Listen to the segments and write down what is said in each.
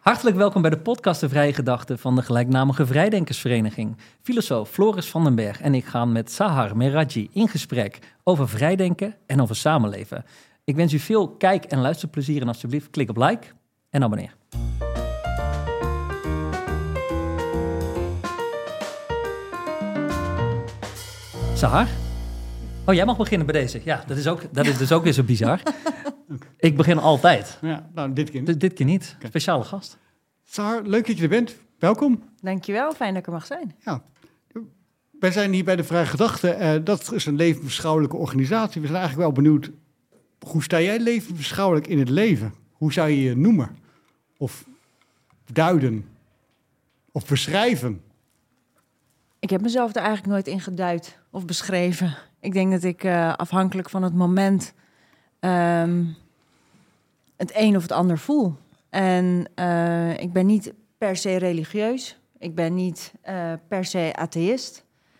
Hartelijk welkom bij de podcast De Vrije Gedachten van de gelijknamige Vrijdenkersvereniging. Filosoof Floris van den Berg en ik gaan met Sahar Meraji in gesprek over vrijdenken en over samenleven. Ik wens u veel kijk- en luisterplezier en alsjeblieft klik op like en abonneer. Sahar? Oh, jij mag beginnen bij deze. Ja, dat is dus ook weer zo bizar. Okay. Ik begin altijd. Ja, nou, dit keer niet. Dit keer niet. Okay. Speciale gast. Sahar, leuk dat je er bent. Welkom. Dankjewel, fijn dat ik er mag zijn. Ja. Wij zijn hier bij de Vrije Gedachten. Dat is een levensbeschouwelijke organisatie. We zijn eigenlijk wel benieuwd, hoe sta jij levensbeschouwelijk in het leven? Hoe zou je je noemen? Of duiden? Of beschrijven? Ik heb mezelf er eigenlijk nooit in geduid of beschreven. Ik denk dat ik afhankelijk van het moment het een of het ander voel. En ik ben niet per se religieus. Ik ben niet per se atheïst.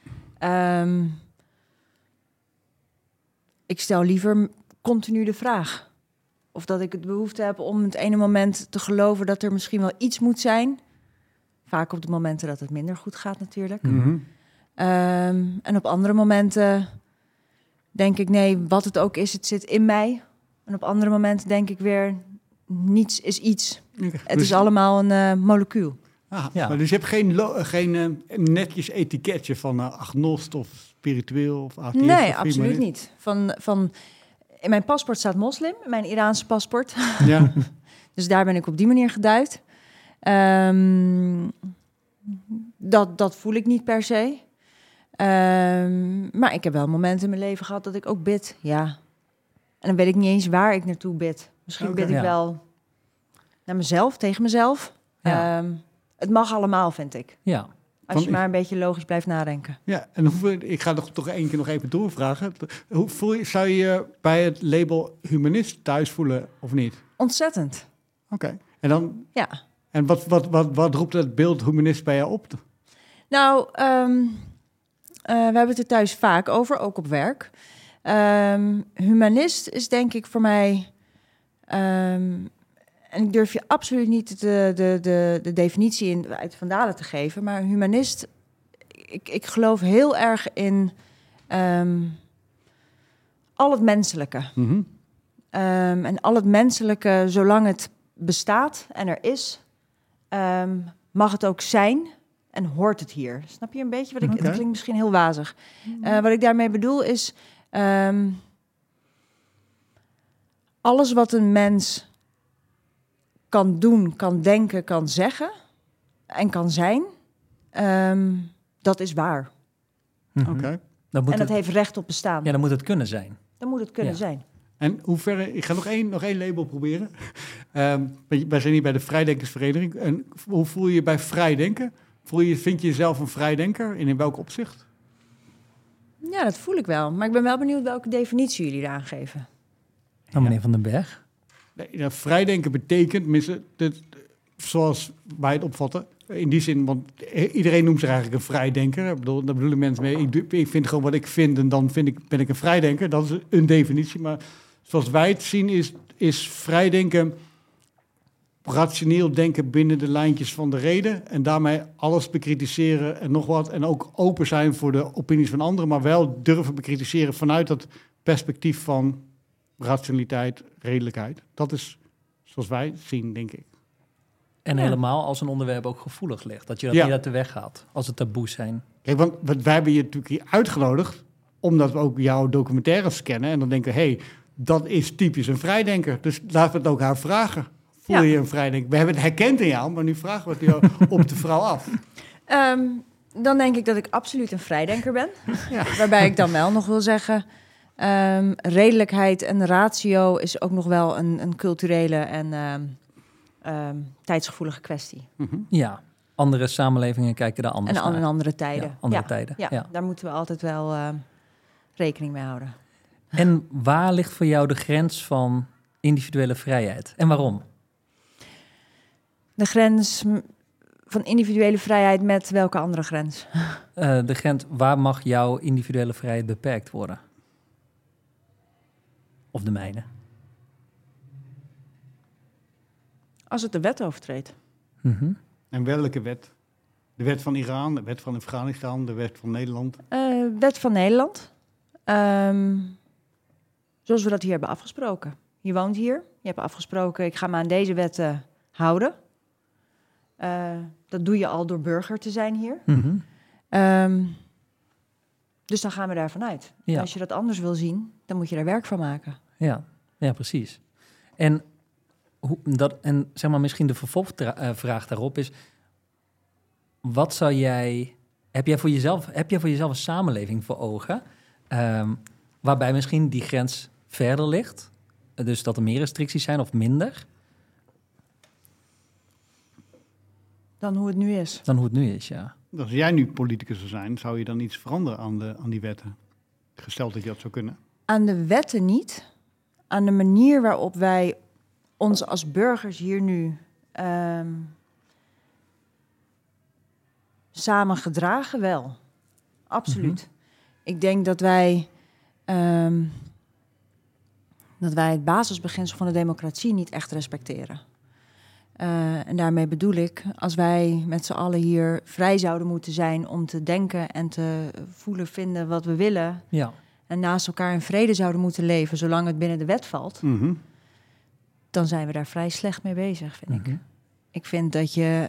Ik stel liever continu de vraag. Of dat ik het behoefte heb om het ene moment te geloven dat er misschien wel iets moet zijn. Vaak op de momenten dat het minder goed gaat natuurlijk. Mm-hmm. En op andere momenten denk ik, nee, wat het ook is, het zit in mij. En op andere momenten denk ik weer, niets is iets. Het is allemaal een molecuul. Ah, Ja. Maar dus je hebt geen netjes etiketje van agnost of spiritueel of atheïst? Nee, of absoluut niet. In mijn paspoort staat moslim, mijn Iraanse paspoort. Ja. Dus daar ben ik op die manier geduid. Dat voel ik niet per se. Maar ik heb wel momenten in mijn leven gehad dat ik ook bid, ja. En dan weet ik niet eens waar ik naartoe bid. Misschien bid ik wel naar mezelf, tegen mezelf. Ja. Het mag allemaal, vind ik. Ja. Als je maar een beetje logisch blijft nadenken. Ja, en ik ga toch één keer nog even doorvragen. Zou je je bij het label humanist thuis voelen of niet? Ontzettend. Oké. En dan? Ja. En wat roept het beeld humanist bij jou op? Nou, we hebben het er thuis vaak over, ook op werk. Humanist is denk ik voor mij... en ik durf je absoluut niet de definitie uit Van Dalen te geven... maar humanist, ik geloof heel erg in al het menselijke. Mm-hmm. En al het menselijke, zolang het bestaat en er is... mag het ook zijn en hoort het hier. Snap je een beetje wat ik... Okay. Het klinkt misschien heel wazig. Wat ik daarmee bedoel is... alles wat een mens kan doen, kan denken, kan zeggen... en kan zijn, dat is waar. Mm-hmm. Oké. Dan moet En dat heeft recht op bestaan. Ja, dan moet het kunnen zijn. Dan moet het kunnen zijn. En hoe ver... Ik ga nog één label proberen. Wij zijn hier bij de Vrijdenkersvereniging. En hoe voel je je bij vrijdenken? Vind je jezelf een vrijdenker? En in welk opzicht? Ja, dat voel ik wel. Maar ik ben wel benieuwd welke definitie jullie eraan geven. Nou, meneer Van den Berg. Nee, vrijdenken betekent, zoals wij het opvatten... In die zin, want iedereen noemt zich eigenlijk een vrijdenker. Daar bedoelen mensen mee. Ik vind gewoon wat ik vind en dan ben ik een vrijdenker. Dat is een definitie. Maar zoals wij het zien is vrijdenken rationeel denken binnen de lijntjes van de reden. En daarmee alles bekritiseren en nog wat. En ook open zijn voor de opinies van anderen. Maar wel durven bekritiseren vanuit dat perspectief van rationaliteit, redelijkheid. Dat is zoals wij het zien, denk ik. En Ja. helemaal als een onderwerp ook gevoelig ligt. Dat je dat Ja. niet uit de weg gaat, als het taboes zijn. Kijk, want wij hebben je natuurlijk hier uitgenodigd... omdat we ook jouw documentaires kennen... en dan denken we, dat is typisch een vrijdenker. Dus laten we het ook haar vragen. Voel je een vrijdenker? We hebben het herkend in jou, maar nu vragen we het jou op de vrouw af. Dan denk ik dat ik absoluut een vrijdenker ben. Ja. Waarbij ik dan wel nog wil zeggen... redelijkheid en ratio is ook nog wel een culturele en tijdsgevoelige kwestie. Mm-hmm. Ja, andere samenlevingen kijken daar anders En naar. in andere tijden. Ja, andere tijden. Ja, Ja. daar moeten we altijd wel rekening mee houden. En waar ligt voor jou de grens van individuele vrijheid? En waarom? De grens van individuele vrijheid met welke andere grens? De grens, waar mag jouw individuele vrijheid beperkt worden? Of de mijne? Als het de wet overtreedt. En welke wet? De wet van Iran, de wet van Afghanistan, de wet van Nederland? Wet van Nederland. Zoals we dat hier hebben afgesproken. Je woont hier, je hebt afgesproken, ik ga me aan deze wetten houden. Dat doe je al door burger te zijn hier. Dus dan gaan we daarvan uit. Ja. Als je dat anders wil zien, dan moet je daar werk van maken. Ja, precies. En zeg maar misschien de vervolgvraag daarop is: wat zou heb jij voor jezelf een samenleving voor ogen waarbij misschien die grens verder ligt? Dus dat er meer restricties zijn of minder? Dan hoe het nu is. Dan hoe het nu is, ja. Als jij nu politicus zou zijn, zou je dan iets veranderen aan die wetten? Gesteld dat je dat zou kunnen. Aan de wetten niet. Aan de manier waarop wij ons als burgers hier nu samen gedragen wel. Absoluut. Ik denk dat wij het basisbeginsel van de democratie niet echt respecteren. En daarmee bedoel ik, als wij met z'n allen hier vrij zouden moeten zijn om te denken en te voelen, vinden wat we willen, en naast elkaar in vrede zouden moeten leven, zolang het binnen de wet valt, dan zijn we daar vrij slecht mee bezig, vind ik. Ik vind dat je...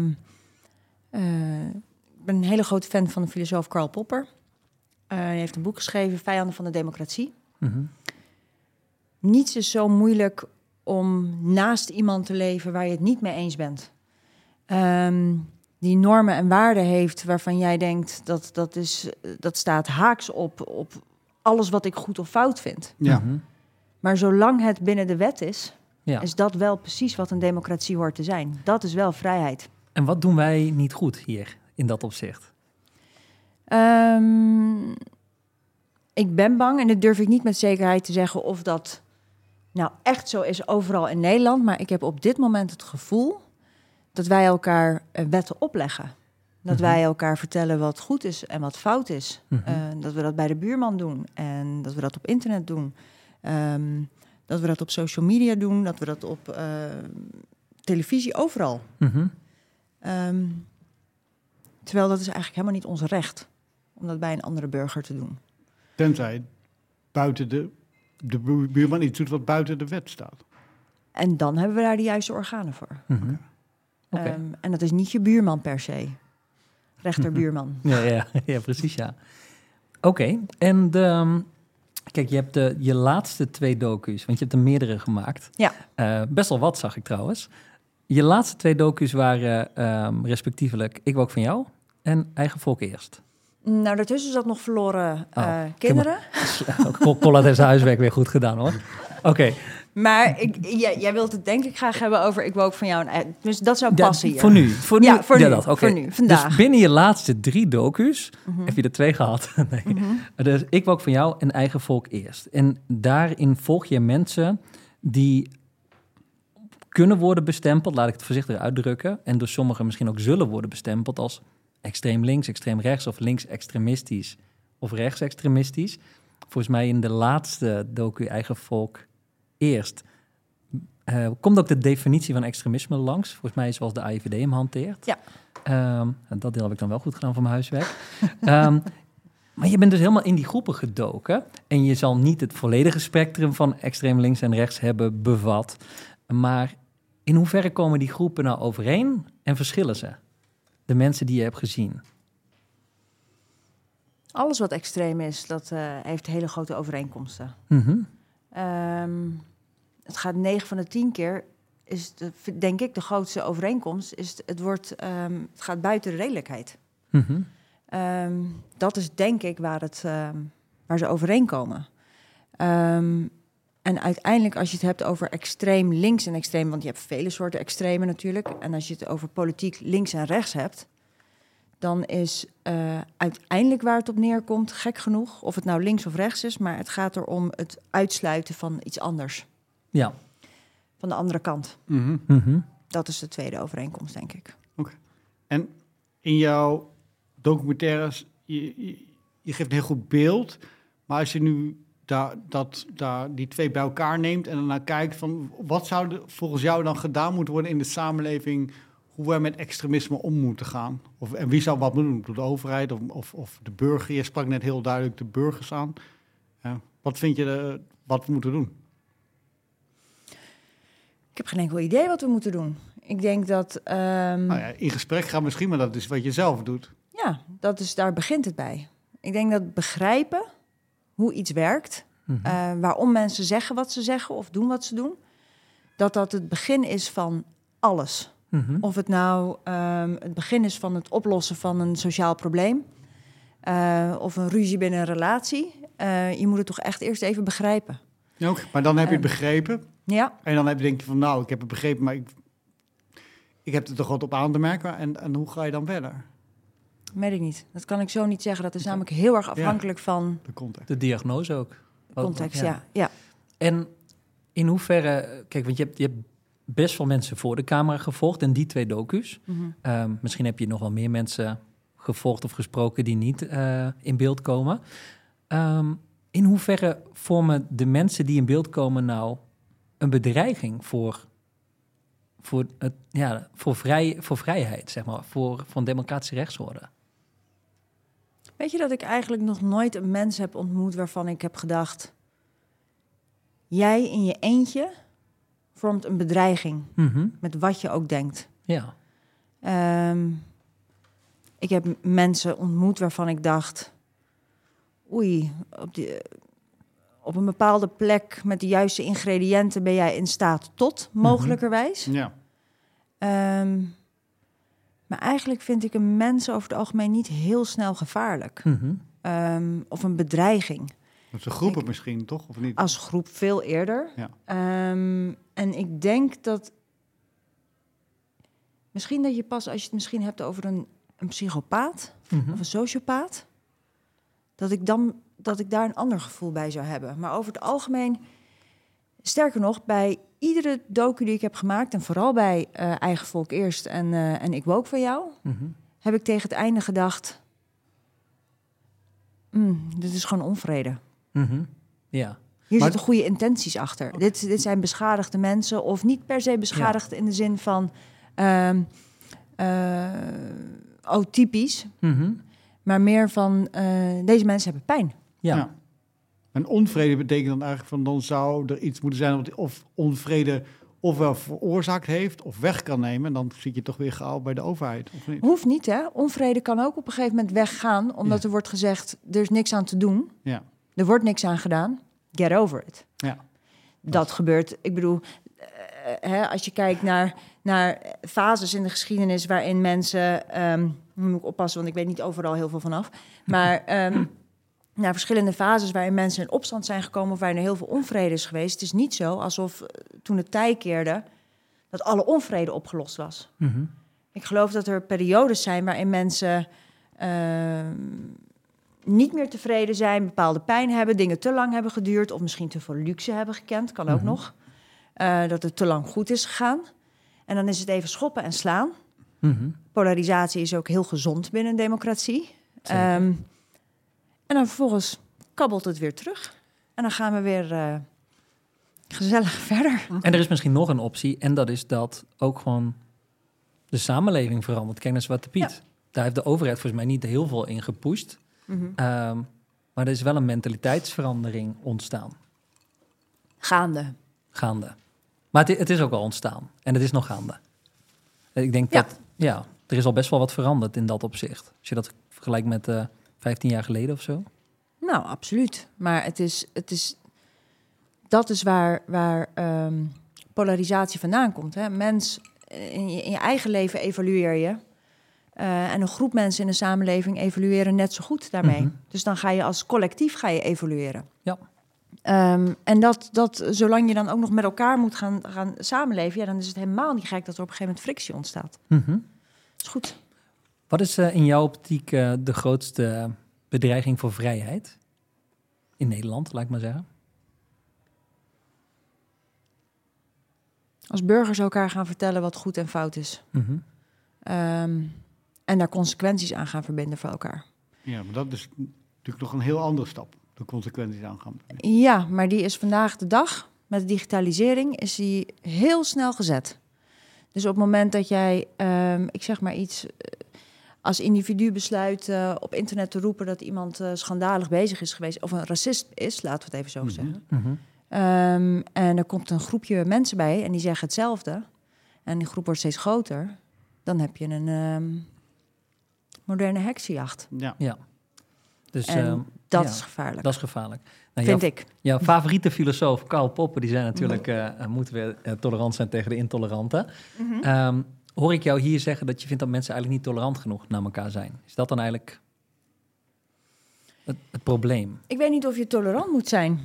ik ben een hele grote fan van de filosoof Karl Popper. Hij heeft een boek geschreven, Vijanden van de Democratie. Niets is zo moeilijk om naast iemand te leven waar je het niet mee eens bent. Die normen en waarden heeft waarvan jij denkt dat staat haaks op alles wat ik goed of fout vind. Ja. Maar zolang het binnen de wet is, is dat wel precies wat een democratie hoort te zijn. Dat is wel vrijheid. En wat doen wij niet goed hier in dat opzicht? Ik ben bang, en dat durf ik niet met zekerheid te zeggen of dat nou echt zo is overal in Nederland, maar ik heb op dit moment het gevoel dat wij elkaar wetten opleggen. Dat wij elkaar vertellen wat goed is en wat fout is. Dat we dat bij de buurman doen en dat we dat op internet doen. Dat we dat op social media doen, dat we dat op televisie, overal. Terwijl dat is eigenlijk helemaal niet ons recht om dat bij een andere burger te doen. Tenzij buiten de buurman iets doet wat buiten de wet staat. En dan hebben we daar de juiste organen voor. Okay. En dat is niet je buurman per se. Rechterbuurman. Ja, precies, ja. Oké, en kijk, je hebt je laatste 2 docu's, want je hebt er meerdere gemaakt. Ja. Best wel wat, zag ik trouwens. Je laatste 2 docu's waren respectievelijk Ik Wook Van Jou en Eigen Volk Eerst. Nou, daartussen zat nog Verloren Kinderen. Collat heeft zijn huiswerk weer goed gedaan, hoor. Oké. Maar jij wilt het denk ik graag hebben over Ik Wook Van Jou. Dus dat zou passen hier. Voor nu. Voor nu, vandaag. Dus binnen je laatste 3 docu's heb je er 2 gehad. Nee. Dus Ik Wook Van Jou en Eigen Volk Eerst. En daarin volg je mensen die kunnen worden bestempeld, laat ik het voorzichtig uitdrukken, en door sommigen misschien ook zullen worden bestempeld als extreem links, extreem rechts of links-extremistisch of rechtsextremistisch. Volgens mij in de laatste docu Eigen Volk Eerst komt ook de definitie van extremisme langs. Volgens mij zoals de AIVD hem hanteert. Ja. Dat deel heb ik dan wel goed gedaan voor mijn huiswerk. Maar je bent dus helemaal in die groepen gedoken en je zal niet het volledige spectrum van extreem links en rechts hebben bevat. Maar in hoeverre komen die groepen nou overeen en verschillen ze? De mensen die je hebt gezien. Alles wat extreem is, dat heeft hele grote overeenkomsten. Het gaat 9 van de 10 keer, denk ik, de grootste overeenkomst. Het gaat buiten de redelijkheid. Dat is denk ik waar ze overeenkomen. En uiteindelijk, als je het hebt over extreem links en extreem, want je hebt vele soorten extremen natuurlijk. En als je het over politiek links en rechts hebt, dan is uiteindelijk waar het op neerkomt, gek genoeg, of het nou links of rechts is, maar het gaat erom het uitsluiten van iets anders. Ja. Van de andere kant. Dat is de tweede overeenkomst, denk ik. Oké. En in jouw documentaires, je geeft een heel goed beeld, maar als je nu die 2 bij elkaar neemt en daarna kijkt van wat zou volgens jou dan gedaan moeten worden in de samenleving hoe wij met extremisme om moeten gaan. En wie zou wat moeten doen? Doet de overheid of de burger? Je sprak net heel duidelijk de burgers aan. Wat vind je wat we moeten doen? Ik heb geen enkel idee wat we moeten doen. Ik denk dat... in gesprek gaan misschien, maar dat is wat je zelf doet. Ja, daar begint het bij. Ik denk dat begrijpen hoe iets werkt... waarom mensen zeggen wat ze zeggen of doen wat ze doen... dat het begin is van alles. Of het nou het begin is van het oplossen van een sociaal probleem... of een ruzie binnen een relatie. Je moet het toch echt eerst even begrijpen. Ja, maar dan heb je het begrepen. Ja. En dan denk je van, ik heb het begrepen... maar ik heb er toch wat op aan te merken. En hoe ga je dan verder? Weet ik niet. Dat kan ik zo niet zeggen. Dat is namelijk heel erg afhankelijk van... De context. De diagnose ook. Context, ja. En in hoeverre... Kijk, want je hebt best wel mensen voor de camera gevolgd... en die 2 docu's. Misschien heb je nog wel meer mensen gevolgd of gesproken... die niet in beeld komen. In hoeverre vormen de mensen die in beeld komen... nou een bedreiging voor vrijheid, zeg maar... voor democratische rechtsorde? Weet je dat ik eigenlijk nog nooit een mens heb ontmoet... waarvan ik heb gedacht... jij in je eentje vormt een bedreiging... met wat je ook denkt. Ja. Ik heb mensen ontmoet waarvan ik dacht... oei, op een bepaalde plek... met de juiste ingrediënten ben jij in staat tot, mogelijkerwijs. Ja. Maar eigenlijk vind ik een mens over het algemeen niet heel snel gevaarlijk. Of een bedreiging. Dat is een groep misschien, toch? Of niet? Als groep veel eerder. Ja. En ik denk dat... Misschien dat je pas, als je het misschien hebt over een psychopaat... of een sociopaat... dat ik daar een ander gevoel bij zou hebben. Maar over het algemeen... Sterker nog, bij iedere docu die ik heb gemaakt... en vooral bij Eigen Volk Eerst en Ik Woke Van Jou... heb ik tegen het einde gedacht... dit is gewoon onvrede. Ja. Hier zitten goede intenties achter. Okay. Dit zijn beschadigde mensen... of niet per se beschadigd in de zin van... typisch. Maar meer van... deze mensen hebben pijn. Ja. En onvrede betekent dan eigenlijk van... dan zou er iets moeten zijn... wat of onvrede ofwel veroorzaakt heeft... of weg kan nemen. En dan zit je toch weer gauw bij de overheid, of niet? Hoeft niet, hè? Onvrede kan ook op een gegeven moment weggaan... omdat er wordt gezegd, er is niks aan te doen. Ja. Er wordt niks aan gedaan. Get over it. Ja. Dat gebeurt, ik bedoel... als je kijkt naar fases in de geschiedenis... waarin mensen... nu moet ik oppassen, want ik weet niet overal heel veel vanaf... maar... naar verschillende fases waarin mensen in opstand zijn gekomen... of waarin er heel veel onvrede is geweest. Het is niet zo alsof toen het tij keerde... dat alle onvrede opgelost was. Ik geloof dat er periodes zijn waarin mensen... niet meer tevreden zijn, bepaalde pijn hebben... dingen te lang hebben geduurd... of misschien te veel luxe hebben gekend, kan ook nog. Dat het te lang goed is gegaan. En dan is het even schoppen en slaan. Polarisatie is ook heel gezond binnen een democratie. En dan vervolgens kabbelt het weer terug. En dan gaan we weer gezellig verder. En er is misschien nog een optie. En dat is dat ook gewoon de samenleving verandert. Kijk naar Zwarte Piet. Ja. Daar heeft de overheid volgens mij niet heel veel in gepusht. Maar er is wel een mentaliteitsverandering ontstaan. Gaande. Maar het is ook al ontstaan. En het is nog gaande. Ik denk dat... Ja, er is al best wel wat veranderd in dat opzicht. Als je dat vergelijkt met... 15 jaar geleden of zo? Nou, absoluut. Maar dat is waar polarisatie vandaan komt. Hè? Mens, in je eigen leven evalueer je. En een groep mensen in de samenleving evalueren net zo goed daarmee. Dus dan ga je als collectief evalueren. Ja. En dat zolang je dan ook nog met elkaar moet gaan samenleven... dan is het helemaal niet gek dat er op een gegeven moment frictie ontstaat. Dat is goed. Wat is in jouw optiek de grootste bedreiging voor vrijheid? In Nederland, laat ik maar zeggen. Als burgers elkaar gaan vertellen wat goed en fout is. En daar consequenties aan gaan verbinden voor elkaar. Ja, maar dat is natuurlijk nog een heel andere stap. De consequenties aan gaan verbinden. Ja, maar die is vandaag de dag, met de digitalisering, is die heel snel gezet. Dus op het moment dat jij, ik zeg maar iets, als individu besluit op internet te roepen dat iemand schandalig bezig is geweest of een racist is, laten we het even zo zeggen. Mhm. En er komt een groepje mensen bij en die zeggen hetzelfde. En die groep wordt steeds groter. Dan heb je een moderne heksenjacht. Ja. Dus, En dat is gevaarlijk. Dat is gevaarlijk. Nou, vind ik. Jouw favoriete filosoof, Karl Popper, die zei natuurlijk... moeten we tolerant zijn tegen de intoleranten. Hoor ik jou hier zeggen dat je vindt dat mensen eigenlijk niet tolerant genoeg naar elkaar zijn? Is dat dan eigenlijk het probleem? Ik weet niet of je tolerant moet zijn.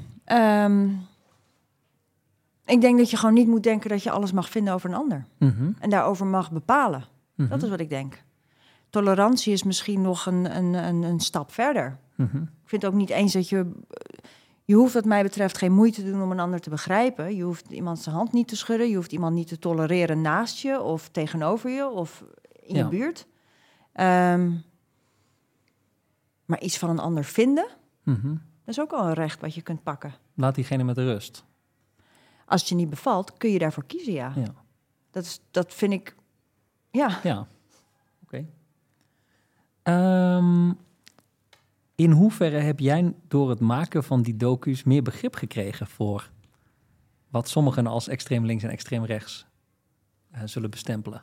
Ik denk dat je gewoon niet moet denken dat je alles mag vinden over een ander. En daarover mag bepalen. Dat is wat ik denk. Tolerantie is misschien nog een stap verder. Ik vind ook niet eens dat je... Je hoeft wat mij betreft geen moeite te doen om een ander te begrijpen. Je hoeft iemand zijn hand niet te schudden. Je hoeft iemand niet te tolereren naast je of tegenover je of in je buurt. Maar iets van een ander vinden, dat is ook al een recht wat je kunt pakken. Laat diegene met rust. Als het je niet bevalt, kun je daarvoor kiezen, ja. Dat vind ik, ja. Ja, oké. In hoeverre heb jij door het maken van die docu's meer begrip gekregen voor wat sommigen als extreem links en extreem rechts zullen bestempelen?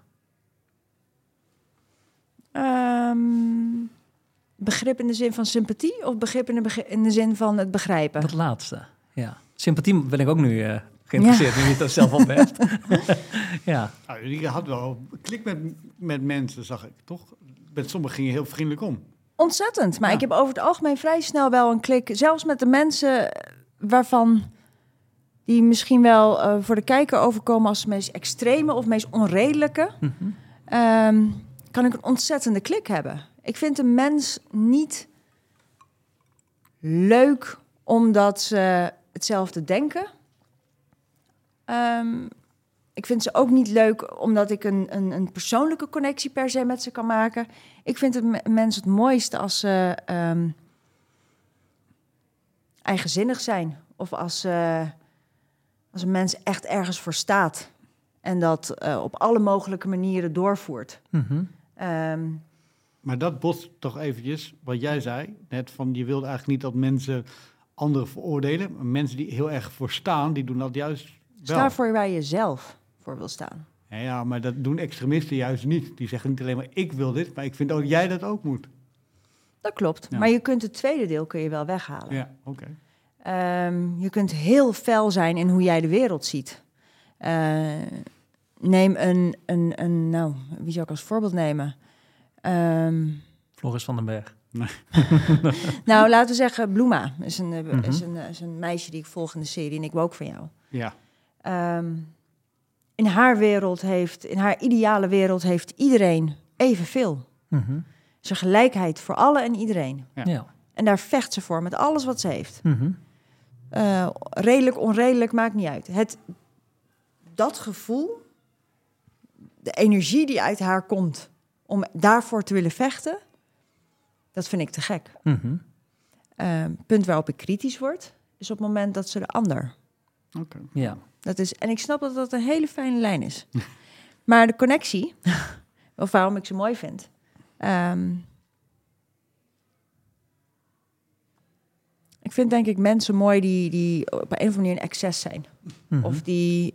Begrip in de zin van sympathie of begrip in de zin van het begrijpen? Dat laatste, ja. Sympathie ben ik ook nu geïnteresseerd, nu je het er zelf al bent. Ja. Nou, je had wel klik met mensen, zag ik, toch? Met sommigen ging je heel vriendelijk om. Ontzettend, maar ik heb over het algemeen vrij snel wel een klik. Zelfs met de mensen waarvan die misschien wel voor de kijker overkomen als de meest extreme of meest onredelijke, kan ik een ontzettende klik hebben. Ik vind een mens niet leuk omdat ze hetzelfde denken. Ik vind ze ook niet leuk omdat ik een persoonlijke connectie per se met ze kan maken. Ik vind een mens het mooiste als ze eigenzinnig zijn. Of als een mens echt ergens voor staat. En dat op alle mogelijke manieren doorvoert. Maar dat botst toch eventjes, wat jij zei, net van je wilde eigenlijk niet dat mensen anderen veroordelen. Maar mensen die heel erg voor staan, die doen dat juist wel. Sta voor waar je zelf voor wil staan. Ja, maar dat doen extremisten juist niet. Die zeggen niet alleen maar ik wil dit, maar ik vind ook jij dat ook moet. Dat klopt, Ja. maar je kunt het tweede deel kun je wel weghalen. Ja, oké. Je kunt heel fel zijn in hoe jij de wereld ziet. Neem nou, wie zou ik als voorbeeld nemen? Floris van den Berg. Nou, laten we zeggen, Bloema is een meisje die ik volg in de serie en ik ook van jou. Ja. In haar ideale wereld heeft iedereen evenveel. Is er gelijkheid voor alle en iedereen. Ja. En daar vecht ze voor met alles wat ze heeft. Redelijk, onredelijk, maakt niet uit. Dat gevoel, de energie die uit haar komt om daarvoor te willen vechten, dat vind ik te gek. Punt waarop ik kritisch word, is op het moment dat ze de ander. Oké. Ja. En ik snap dat dat een hele fijne lijn is. Maar de connectie, of waarom ik ze mooi vind. Ik vind denk ik mensen mooi die op een of andere manier een excess zijn. Of die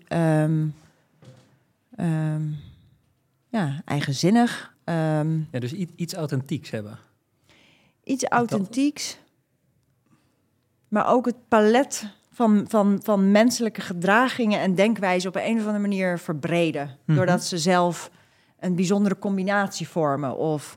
eigenzinnig. Ja, dus iets authentieks hebben. Iets authentieks. Maar ook het palet van menselijke gedragingen en denkwijzen op een of andere manier verbreden. Doordat ze zelf een bijzondere combinatie vormen of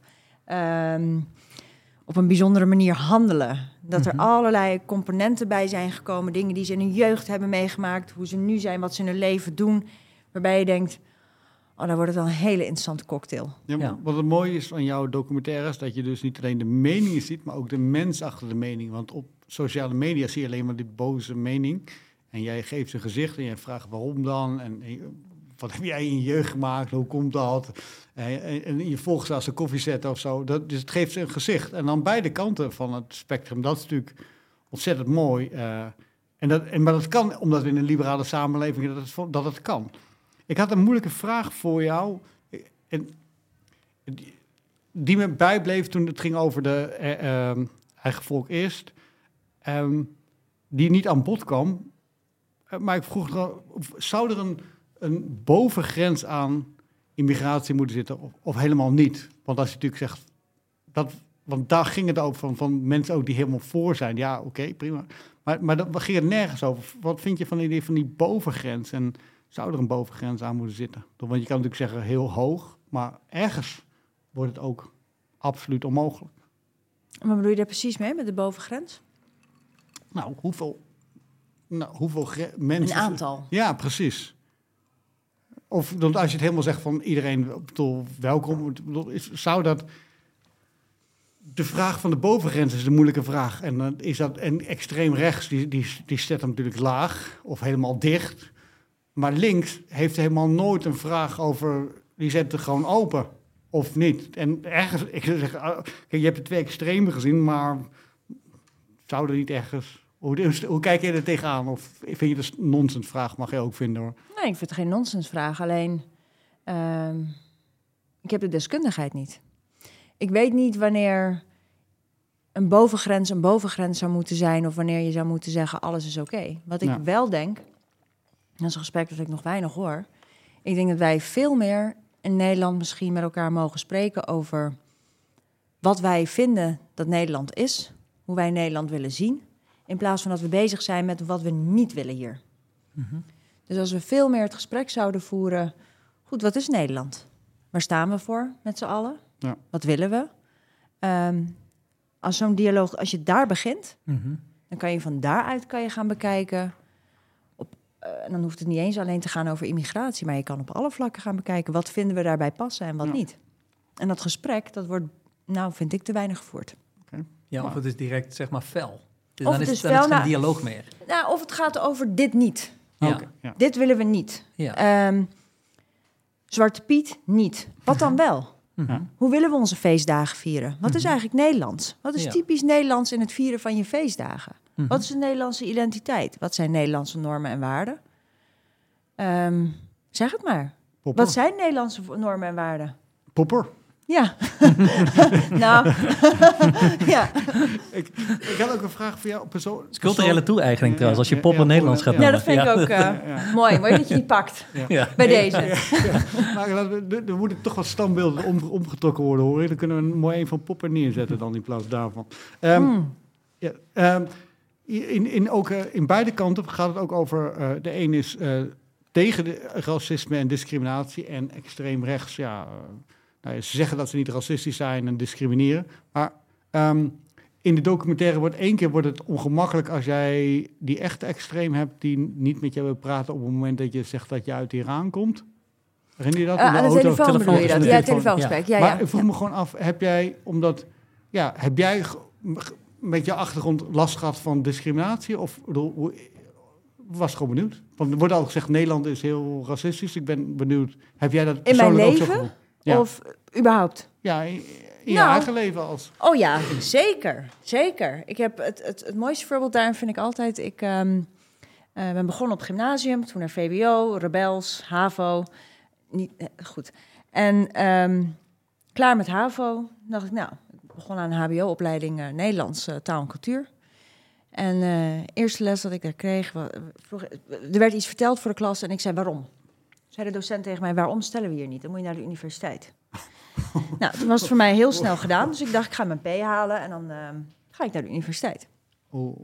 op een bijzondere manier handelen. Dat er allerlei componenten bij zijn gekomen, dingen die ze in hun jeugd hebben meegemaakt, hoe ze nu zijn, wat ze in hun leven doen, waarbij je denkt, oh, dan wordt het wel een hele interessante cocktail. Ja, Ja. Wat het mooie is aan jouw documentaires, dat je dus niet alleen de meningen ziet, maar ook de mens achter de mening. Want op sociale media zie je alleen maar die boze mening. En jij geeft ze een gezicht en jij vraagt waarom dan? En wat heb jij in je jeugd gemaakt? Hoe komt dat? En je volgt ze als een koffie zetten of zo. Dus het geeft ze een gezicht. En dan beide kanten van het spectrum. Dat is natuurlijk ontzettend mooi. Maar dat kan, omdat we in een liberale samenleving dat het kan. Ik had een moeilijke vraag voor jou. En die me bijbleef toen het ging over de eigen volk eerst. Die niet aan bod kwam. Maar ik vroeg, zou er een bovengrens aan immigratie moeten zitten of helemaal niet? Want als je natuurlijk zegt, want daar ging het over van mensen ook die helemaal voor zijn. Ja, oké, prima. Maar daar ging het nergens over. Wat vind je van het idee van die bovengrens? En zou er een bovengrens aan moeten zitten? Want je kan natuurlijk zeggen heel hoog, maar ergens wordt het ook absoluut onmogelijk. Wat bedoel je daar precies mee met de bovengrens? Nou, hoeveel mensen... Een aantal. Ja, precies. Of als je het helemaal zegt van iedereen welkom, zou dat... De vraag van de bovengrens is een moeilijke vraag. En dan is dat extreem rechts, die zet hem natuurlijk laag of helemaal dicht. Maar links heeft helemaal nooit een vraag over, die zet het gewoon open of niet. En ergens, ik zou zeggen, kijk, je hebt de twee extremen gezien, maar zou er niet ergens... Hoe kijk je er tegenaan? Of vind je dat een nonsensvraag? Mag je ook vinden, hoor. Nee, ik vind het geen nonsensvraag. Alleen, ik heb de deskundigheid niet. Ik weet niet wanneer een bovengrens zou moeten zijn... of wanneer je zou moeten zeggen, alles is oké. Wat ik wel denk, dat is een gesprek dat ik nog weinig hoor... ik denk dat wij veel meer in Nederland misschien met elkaar mogen spreken... over wat wij vinden dat Nederland is, hoe wij Nederland willen zien... in plaats van dat we bezig zijn met wat we niet willen hier. Mm-hmm. Dus als we veel meer het gesprek zouden voeren... goed, wat is Nederland? Waar staan we voor met z'n allen? Ja. Wat willen we? Als zo'n dialoog, als je daar begint... Mm-hmm. dan kan je van daaruit gaan bekijken... en dan hoeft het niet eens alleen te gaan over immigratie... maar je kan op alle vlakken gaan bekijken... wat vinden we daarbij passen en wat niet. En dat gesprek, dat wordt, vind ik, te weinig gevoerd. Okay. Ja, of het is direct, zeg maar, fel. Dus dan is het geen dialoog meer. Nou, of het gaat over dit niet. Ja. Okay, ja. Dit willen we niet. Ja. Zwarte Piet niet. Wat dan wel? Mm-hmm. Hoe willen we onze feestdagen vieren? Wat is eigenlijk Nederlands? Wat is typisch Nederlands in het vieren van je feestdagen? Mm-hmm. Wat is de Nederlandse identiteit? Wat zijn Nederlandse normen en waarden? Zeg het maar. Popper. Wat zijn Nederlandse normen en waarden? Popper. Ja. Nou, ja. Ik had ook een vraag voor jou. Het is culturele toe-eigening trouwens, als je Popper Nederlands gaat noemen. Ja, dat vind ik ook mooi. Mooi dat je die pakt bij deze. Maar er moeten toch wat standbeelden omgetrokken worden, hoor. Dan kunnen we mooi een van Popper neerzetten dan in plaats daarvan. In beide kanten gaat het ook over... de een is tegen de racisme en discriminatie en extreem rechts, ze zeggen dat ze niet racistisch zijn en discrimineren. Maar in de documentaire wordt het ongemakkelijk als jij die echte extreem hebt... die niet met jou wil praten op het moment dat je zegt dat je uit Iran komt. Herinner je dat? Aan de telefoon bedoel je dat? Ja, telefoongesprek. Ja. Maar ik vroeg me gewoon af, heb jij met je achtergrond last gehad van discriminatie? Of was gewoon benieuwd. Want er wordt altijd gezegd, Nederland is heel racistisch. Ik ben benieuwd, heb jij dat in mijn leven? Ook zo gevoeld? Ja. Of überhaupt? Ja, in je eigen leven als... Oh ja, zeker. Zeker. Ik heb het mooiste voorbeeld daarin vind ik altijd... Ik ben begonnen op het gymnasium, toen naar VWO, Rebels, HAVO. Goed. En klaar met HAVO dacht ik, ik begon aan een HBO-opleiding Nederlands taal en cultuur. En de eerste les dat ik daar kreeg... er werd iets verteld voor de klas en ik zei, waarom? Zei de docent tegen mij, waarom stellen we hier niet? Dan moet je naar de universiteit. Nou, toen was het voor mij heel snel gedaan. Dus ik dacht, ik ga mijn P halen en dan ga ik naar de universiteit. Oh.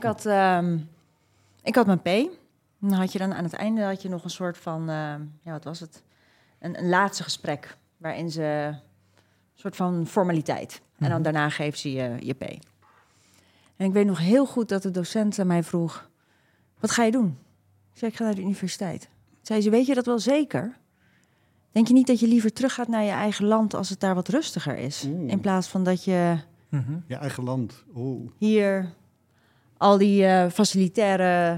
Ik had mijn P. En dan had je dan aan het einde nog een soort van... wat was het? Een laatste gesprek. Waarin ze... Een soort van formaliteit. En dan daarna geeft ze je P. En ik weet nog heel goed dat de docent mij vroeg... Wat ga je doen? Ik zei, ik ga naar de universiteit. Zei ze, weet je dat wel zeker? Denk je niet dat je liever terug gaat naar je eigen land als het daar wat rustiger is? In plaats van dat je... Je eigen land. Hier al die facilitaire...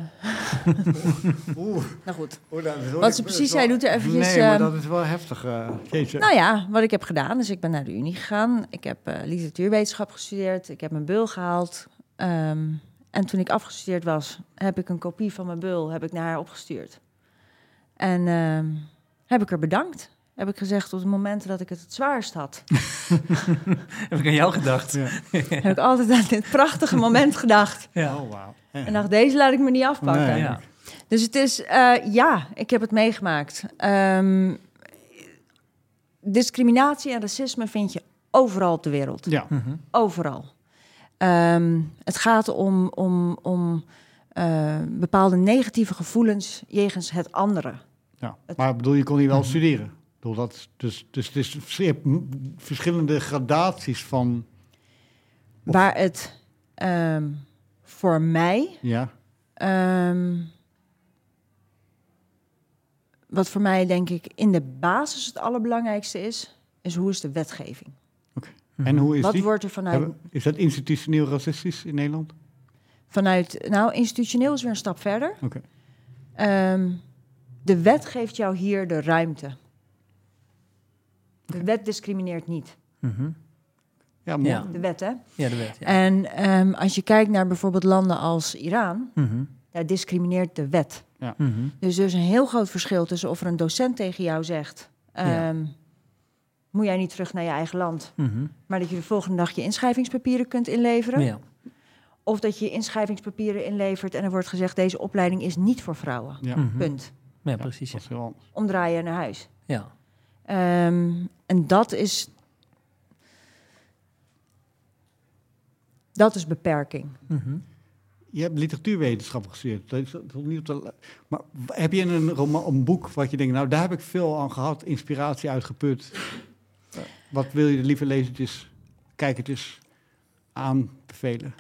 Nou goed. Wat ze precies zei, doet er eventjes... Nee, maar dat is wel heftig. Nou ja, wat ik heb gedaan, is ik ben naar de Unie gegaan. Ik heb literatuurwetenschap gestudeerd. Ik heb mijn beul gehaald. En toen ik afgestudeerd was, heb ik een kopie van mijn beul heb ik naar haar opgestuurd. En heb ik er bedankt. Heb ik gezegd op de momenten dat ik het zwaarst had. Heb ik aan jou gedacht. Ja. Heb ik altijd aan dit prachtige moment gedacht. Ja. Oh, wauw. En dacht, deze laat ik me niet afpakken. Nee. Ja. Dus het is, ik heb het meegemaakt. Discriminatie en racisme vind je overal op de wereld. Ja. Mhm. Overal. Het gaat om bepaalde negatieve gevoelens jegens het andere. Ja. Maar ik bedoel, je kon hier wel studeren. Ik bedoel, dat, dus het is verschillende gradaties van... Waar het voor mij... Ja. Wat voor mij denk ik in de basis het allerbelangrijkste is hoe is de wetgeving? En hoe is Wat die? wordt er vanuit... Is dat institutioneel racistisch in Nederland? Institutioneel is weer een stap verder. Oké. De wet geeft jou hier de ruimte. De wet discrimineert niet. Mhm. Ja, mooi. Ja. De wet, hè? Ja, de wet. Ja. En als je kijkt naar bijvoorbeeld landen als Iran, Mhm. daar discrimineert de wet. Mhm. Dus er is een heel groot verschil tussen of er een docent tegen jou zegt... Ja. moet jij niet terug naar je eigen land... Mhm. maar dat je de volgende dag je inschrijvingspapieren kunt inleveren... Ja. of dat je inschrijvingspapieren inlevert... en er wordt gezegd, deze opleiding is niet voor vrouwen. Ja, Mhm. Punt. Ja, precies. dat Ja. is heel anders. Omdraaien en naar huis. Ja. En dat is beperking. Mhm. Je hebt literatuurwetenschap gestudeerd. Dat is niet op de, maar heb je een roman, een boek wat je denkt, nou daar heb ik veel aan gehad, inspiratie uitgeput. Wat wil je de lieve lezertjes, kijkertjes aanbevelen?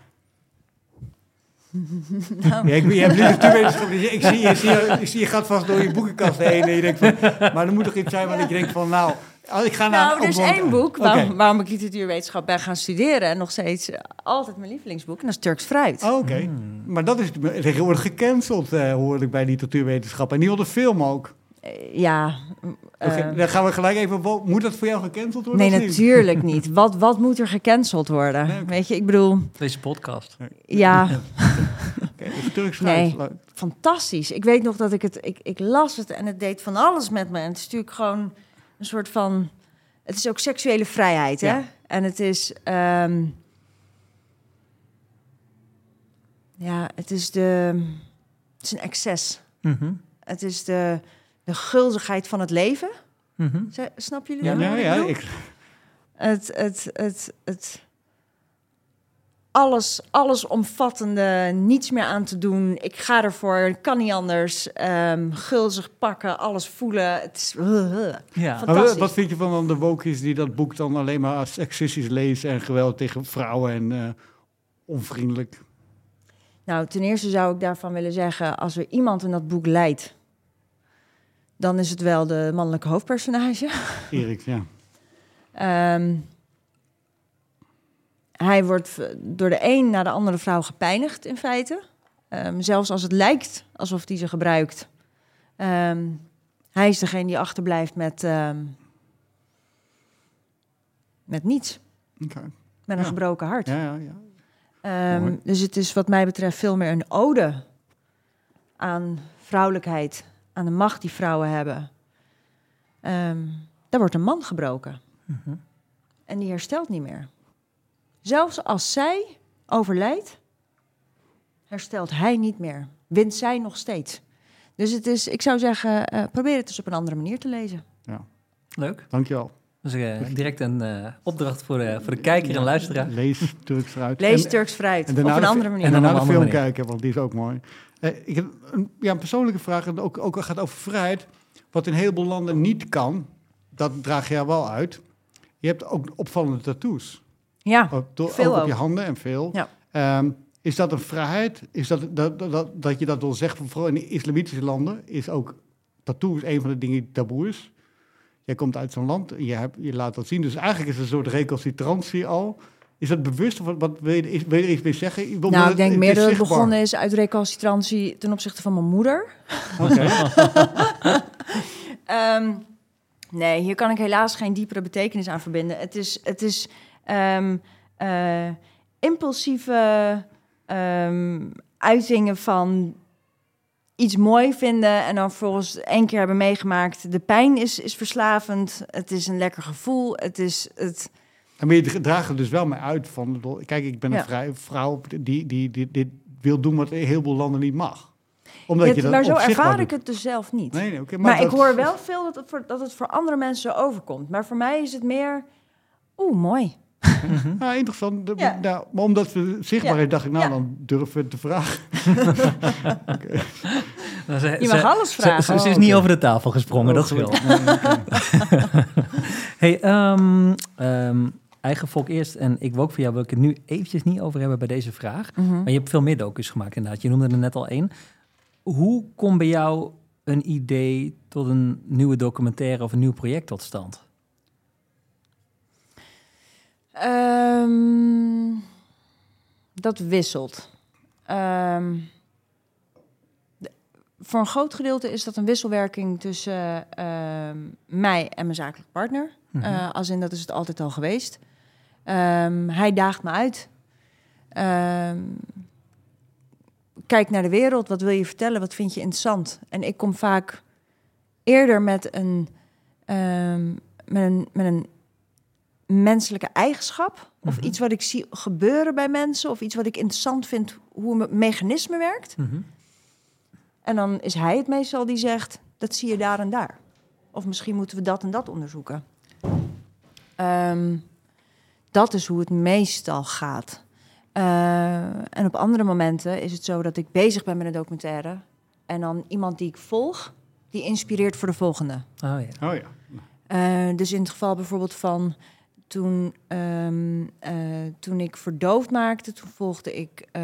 Nou. Ja, je hebt literatuurwetenschap, dus ik zie je gaat vast door je boekenkast heen en je denkt van, maar er moet toch iets zijn waar je denkt van, nou, ik ga naar... Er is één boek Oké. waarom ik literatuurwetenschap ben gaan studeren... en nog steeds altijd mijn lievelingsboek, en dat is Turks Fruit. Oh, oké. Maar dat is tegenwoordig gecanceld, hoor ik bij literatuurwetenschap. En die wilde film ook. Ja. Dan gaan we gelijk even... Moet dat voor jou gecanceld worden? Nee, of niet? natuurlijk niet. Wat moet er gecanceld worden? Nee, oké. Weet je, ik bedoel... Deze podcast. Ja, Oké, dus Turks Nee. fruit. Leuk. fantastisch. Ik weet nog dat ik las het en het deed van alles met me. En het is natuurlijk gewoon een soort van... Het is ook seksuele vrijheid, hè? Ja. En het is... het is een excess. Mhm. Het is de gulzigheid van het leven. Mhm. Snappen jullie Ja, dat? wat ik bedoel? Het allesomvattende, niets meer aan te doen. Ik ga ervoor, ik kan niet anders. Gulzig pakken, alles voelen. Het is Ja. fantastisch. Wat vind je van dan de wokies die dat boek dan alleen maar seksistisch lezen en geweld tegen vrouwen en onvriendelijk? Nou, ten eerste zou ik daarvan willen zeggen... als er iemand in dat boek lijdt... dan is het wel de mannelijke hoofdpersonage. Erik, ja. Hij wordt door de een naar de andere vrouw gepijnigd in feite. Zelfs als het lijkt alsof hij ze gebruikt. Hij is degene die achterblijft met niets. Oké. Met een Ja. gebroken hart. Ja. Mooi. Dus het is wat mij betreft veel meer een ode aan vrouwelijkheid. Aan de macht die vrouwen hebben. Daar wordt een man gebroken. Mhm. En die herstelt niet meer. Zelfs als zij overlijdt, herstelt hij niet meer. Wint zij nog steeds. Dus het is, ik zou zeggen, probeer het eens op een andere manier te lezen. Leuk. Dankjewel. Dus direct een opdracht voor de kijker en luisteraar. Lees Turks fruit. Lees En- Turks Fruit, en op daarna een de andere fi- manier. En dan daarna op de een film andere kijken, want die is ook mooi. Ik heb een persoonlijke vraag, en ook gaat over vrijheid. Wat in een heleboel landen niet kan, dat draag je er wel uit. Je hebt ook opvallende tattoos. Ja, Ook veel op ook. je handen en veel. Ja. Is dat een vrijheid? Is dat je dat wil zeggen, vooral in de islamitische landen, is ook tattoo is een van de dingen die taboe is. Jij komt uit zo'n land en je laat dat zien. Dus eigenlijk is het een soort recalcitrantie al. Is dat bewust? Of wat wil je er iets mee zeggen? Ik denk meer dat het zichtbaar. begonnen is uit recalcitrantie ten opzichte van mijn moeder. Oké. Nee, hier kan ik helaas geen diepere betekenis aan verbinden. Het is impulsieve uitingen van iets mooi vinden en dan vervolgens 1 keer hebben meegemaakt. De pijn is verslavend. Het is een lekker gevoel. Het is het. Maar je draagt er dus wel mee uit van... Kijk, ik ben een vrije vrouw die dit wil doen wat in heel veel landen niet mag. Omdat je dat maar zo ervaar doet. ik het dus zelf niet. Nee, okay, maar ik hoor wel veel dat het voor andere mensen zo overkomt. Maar voor mij is het meer... mooi. Ja, interessant. Maar omdat we zichtbaar is, dacht ik, dan durven we het te vragen. Okay. Je mag alles vragen. Ze is niet over de tafel gesprongen, dat scheelt. Hey, eigen volk eerst. En ik wil ook voor jou, wil ik het nu eventjes niet over hebben bij deze vraag. Maar je hebt veel meer docus gemaakt inderdaad. Je noemde er net al 1. Hoe komt bij jou een idee tot een nieuwe documentaire of een nieuw project tot stand? Dat wisselt. Voor een groot gedeelte is dat een wisselwerking tussen mij en mijn zakelijke partner. Als in, dat is het altijd al geweest. Hij daagt me uit. Kijk naar de wereld. Wat wil je vertellen? Wat vind je interessant? En ik kom vaak eerder met een menselijke eigenschap. Of iets wat ik zie gebeuren bij mensen. Of iets wat ik interessant vind, hoe een mechanisme werkt. En dan is hij het meestal die zegt, dat zie je daar en daar. Of misschien moeten we dat en dat onderzoeken. Dat is hoe het meestal gaat. En op andere momenten is het zo dat ik bezig ben met een documentaire. En dan iemand die ik volg, die inspireert voor de volgende. Oh ja. Dus in het geval bijvoorbeeld van toen ik Verdoofd maakte, toen volgde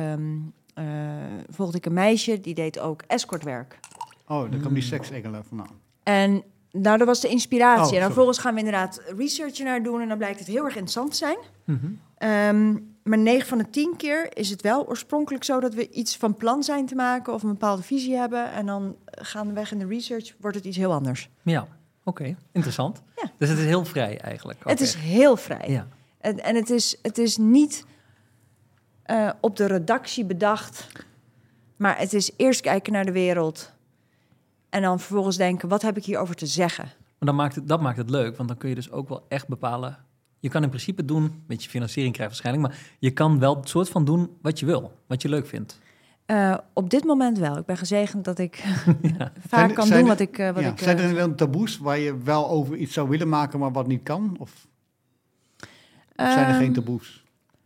ik een meisje, die deed ook escortwerk. Oh, daar kwam die seksengelen vandaan. En nou, dat was de inspiratie. En dan vervolgens gaan we inderdaad research naar doen en dan blijkt het heel erg interessant te zijn. Maar 9 van de 10 keer is het wel oorspronkelijk zo dat we iets van plan zijn te maken of een bepaalde visie hebben. En dan gaandeweg in de research wordt het iets heel anders. Ja, oké. Interessant. Ja. Dus het is heel vrij eigenlijk. Okay. Het is heel vrij. Ja. En het is niet op de redactie bedacht, maar het is eerst kijken naar de wereld en dan vervolgens denken, wat heb ik hierover te zeggen? Maar dat maakt het leuk, want dan kun je dus ook wel echt bepalen. Je kan in principe doen, een beetje financiering krijgen waarschijnlijk, maar je kan wel het soort van doen wat je wil, wat je leuk vindt. Op dit moment wel. Ik ben gezegend dat ik vaak kan doen wat ik... Zijn er wel taboes waar je wel over iets zou willen maken, maar wat niet kan? Of zijn er geen taboes?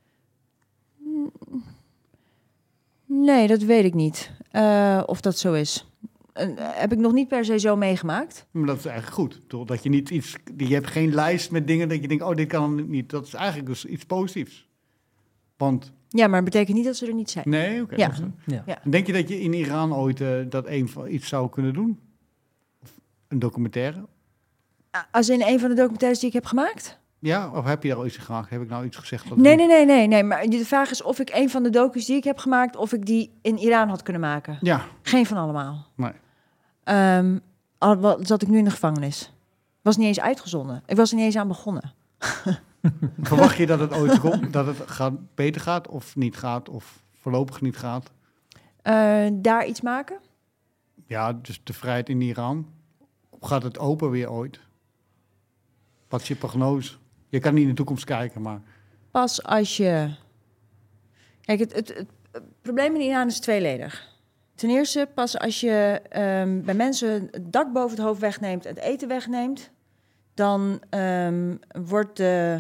Nee, dat weet ik niet. Of dat zo is. Heb ik nog niet per se zo meegemaakt. Maar dat is eigenlijk goed. Doordat je niet iets... Je hebt geen lijst met dingen dat je denkt, oh, dit kan niet. Dat is eigenlijk dus iets positiefs. Want... Ja, maar het betekent niet dat ze er niet zijn. Nee, oké. Ja. Ja. Denk je dat je in Iran ooit iets zou kunnen doen? Of een documentaire? Als in een van de documentaires die ik heb gemaakt? Ja, of heb je daar al iets gemaakt? Heb ik nou iets gezegd? Dat Nee. Maar de vraag is of ik een van de docus die ik heb gemaakt, of ik die in Iran had kunnen maken. Ja. Geen van allemaal. Nee. Al zat ik nu in de gevangenis. Was niet eens uitgezonden. Ik was er niet eens aan begonnen. Verwacht je dat het ooit komt? Dat het beter gaat of niet gaat? Of voorlopig niet gaat? Daar iets maken? Ja, dus de vrijheid in Iran. Gaat het open weer ooit? Wat is je prognose? Je kan niet in de toekomst kijken, maar... Pas als je... Kijk, het probleem in Iran is tweeledig. Ten eerste, pas als je bij mensen het dak boven het hoofd wegneemt en het eten wegneemt, dan wordt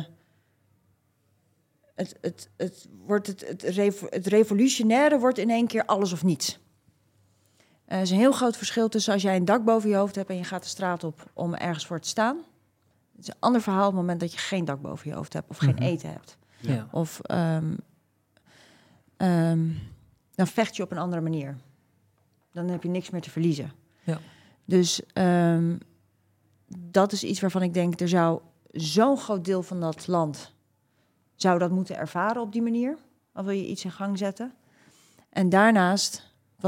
het revolutionaire wordt in één keer alles of niets. Er is een heel groot verschil tussen als jij een dak boven je hoofd hebt en je gaat de straat op om ergens voor te staan. Het is een ander verhaal op het moment dat je geen dak boven je hoofd hebt of geen eten hebt. Ja. Of dan vecht je op een andere manier. Dan heb je niks meer te verliezen. Ja. Dus dat is iets waarvan ik denk, er zou zo'n groot deel van dat land zou dat moeten ervaren op die manier. Al wil je iets in gang zetten. En daarnaast,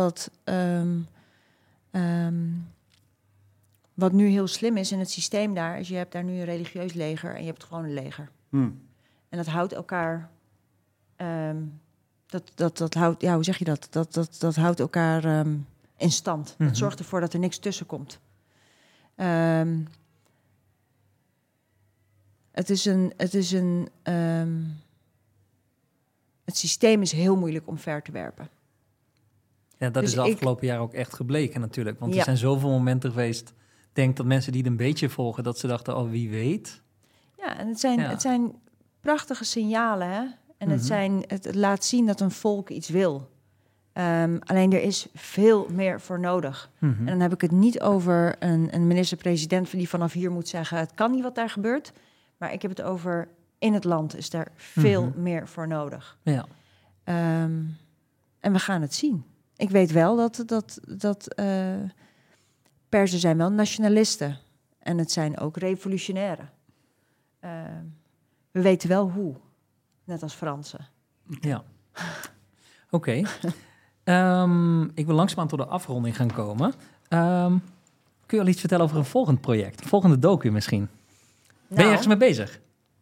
wat nu heel slim is in het systeem daar, is je hebt daar nu een religieus leger en je hebt gewoon een leger. En dat houdt elkaar... dat houdt, ja, hoe zeg je dat? Dat houdt elkaar in stand. Mhm. Het zorgt ervoor dat er niks tussen komt. Het systeem is heel moeilijk omver te werpen. Ja, dat Dus is de afgelopen jaar ook echt gebleken natuurlijk. Want er zijn zoveel momenten geweest... Ik denk dat mensen die het een beetje volgen... dat ze dachten, oh, wie weet. Ja, en het zijn prachtige signalen, hè? En het laat zien dat een volk iets wil. Alleen er is veel meer voor nodig. Mm-hmm. En dan heb ik het niet over een minister-president... die vanaf hier moet zeggen, het kan niet wat daar gebeurt. Maar ik heb het over, in het land is daar veel meer voor nodig. Ja. En we gaan het zien. Ik weet wel dat Perzen zijn wel nationalisten. En het zijn ook revolutionairen. We weten wel hoe. Net als Fransen. Ja. Oké. Ik wil langzaamaan tot de afronding gaan komen. Kun je al iets vertellen over een volgend project? Een volgende docu misschien? Ben je ergens mee bezig?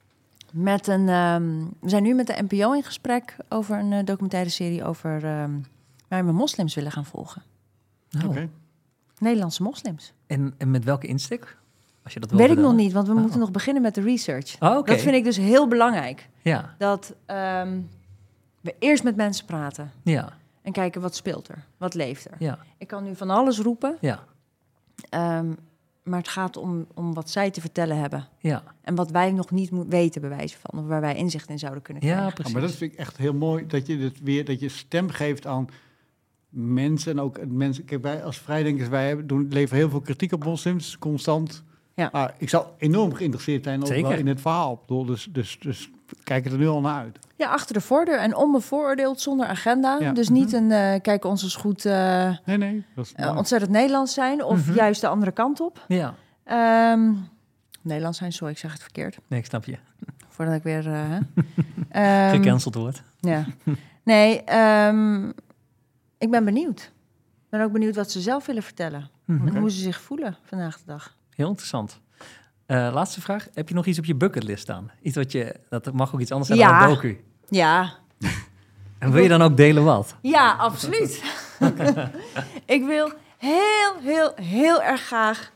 We zijn nu met de NPO in gesprek over een documentaire serie over waar we moslims willen gaan volgen. Oh. Oké. Nederlandse moslims. En met welke insteek? Als je dat wil Weet ik vertellen. nog niet, want we moeten nog beginnen met de research. Oh, oké. Dat vind ik dus heel belangrijk. Ja, Dat we eerst met mensen praten ja, en kijken wat speelt er, wat leeft er. ja, Ik kan nu van alles roepen, ja, maar het gaat om wat zij te vertellen hebben. ja. En wat wij nog niet weten, bij wijze van, of waar wij inzicht in zouden kunnen krijgen. Ja, Ja, precies. maar dat vind ik echt heel mooi, dat je stem geeft aan mensen. En ook mensen, kijk, wij als vrijdenkers, leveren heel veel kritiek op moslims, constant. Ja. Maar ik zou enorm geïnteresseerd zijn ook Zeker. wel in het verhaal. Ik bedoel, dus kijk er nu al naar uit. Ja, achter de voordeur en onbevooroordeeld, zonder agenda. Ja. Dus niet kijken ons eens goed Nee, dat is mooi. ontzettend Nederlands zijn, of juist de andere kant op. Ja, Nederlands zijn, sorry, ik zeg het verkeerd. nee, ik snap je. Voordat ik weer... Gecanceld wordt. Ja. Nee, ik ben benieuwd. Ik ben ook benieuwd wat ze zelf willen vertellen. En hoe ze zich voelen vandaag de dag. Heel interessant. Laatste vraag. Heb je nog iets op je bucketlist staan? Iets dat mag ook iets anders zijn dan een docu. Ja. En wil je dan ook delen wat? Ja, absoluut. Ik wil heel erg graag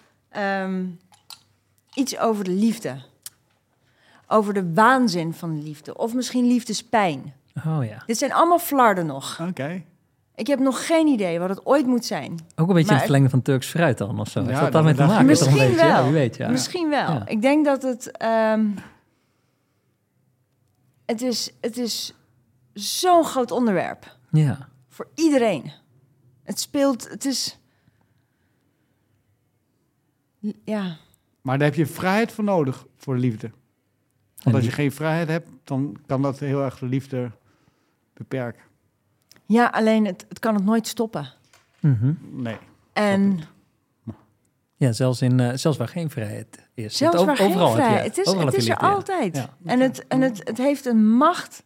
iets over de liefde. Over de waanzin van de liefde. Of misschien liefdespijn. Oh ja. Dit zijn allemaal flarden nog. Oké. Ik heb nog geen idee wat het ooit moet zijn. Ook een beetje Maar in het verlengde van Turks fruit dan of zo. Ja, Heeft dat daarmee te dat- maken? Misschien Toch een beetje? wel. Ja, wie weet, ja. Misschien wel. Ja. Ik denk dat het is zo'n groot onderwerp. Ja. Voor iedereen. Het is... Ja. Maar daar heb je vrijheid voor nodig, voor liefde. Want als je geen vrijheid hebt, dan kan dat heel erg de liefde beperken. Ja, alleen het kan het nooit stoppen. Mhm. Nee. En Ja, zelfs waar geen vrijheid is. zelfs waar geen Overal heb je- vrijheid... overal heb Het je is er liefde, ja. altijd. Ja. En het heeft een macht...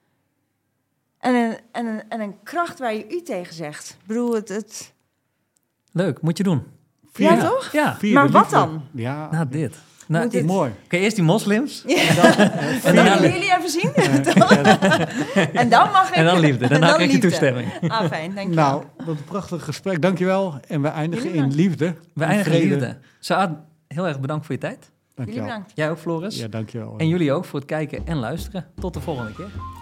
En een kracht waar je u tegen zegt. Ik bedoel, het... Leuk, moet je doen. Ja, toch? Ja, Vier Maar de wat liefde. dan? Ja, nou dit. Nou, Moet dit- mooi. Oké, eerst die moslims. Ja. En daarna, Willen jullie even zien? En dan mag ik... en dan liefde. En Daarna dan krijg je liefde. toestemming. Ah, fijn, dank je Nou, wat een prachtig gesprek. Dankjewel. En we eindigen Jullie in bedankt. liefde. We eindigen in vrede. liefde. Saad, heel erg bedankt voor je tijd. Jullie Dankjewel. bedankt. Jij ook, Floris. Ja, dankjewel. En jullie ook voor het kijken en luisteren. Tot de volgende keer.